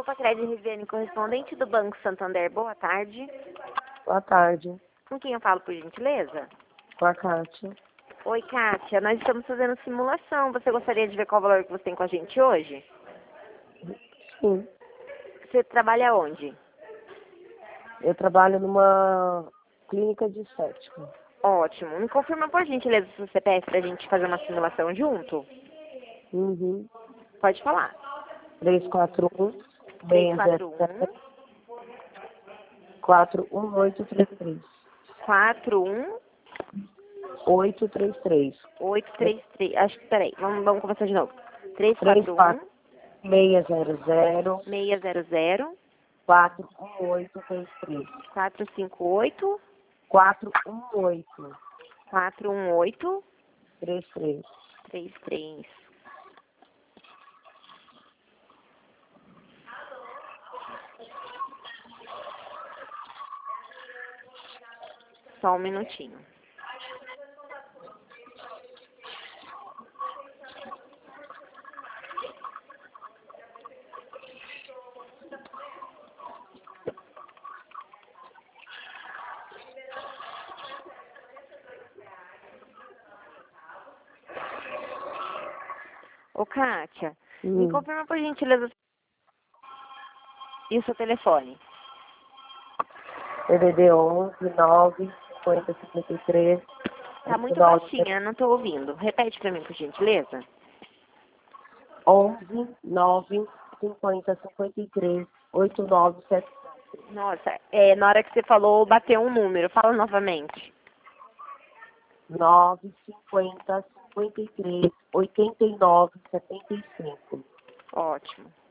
Desculpa, Crédito Riviane, correspondente do Banco Santander. Boa tarde. Boa tarde. Com quem eu falo, por gentileza? Com a Kátia. Oi, Kátia. Nós estamos fazendo simulação. Você gostaria de ver qual o valor que você tem com a gente hoje? Sim. Você trabalha onde? Eu trabalho numa clínica de estética. Ótimo. Me confirma, por gentileza, se você pede pra gente fazer uma simulação junto? Uhum. Pode falar. 341 341 41833. 41 833. 833. Acho que, peraí, vamos começar de novo. 34 341 600 600 41833. 458 418 418 33. 33. Só um minutinho. Ô, Kátia, me confirma, por gentileza, e o seu telefone? DDD 11 9 50 53. Tá muito baixinha, não tô ouvindo. Repete pra mim, por gentileza. 11 9 50 53 8975. Nossa, na hora que você falou, bateu um número. Fala novamente. 9 50 53 89 75. Ótimo.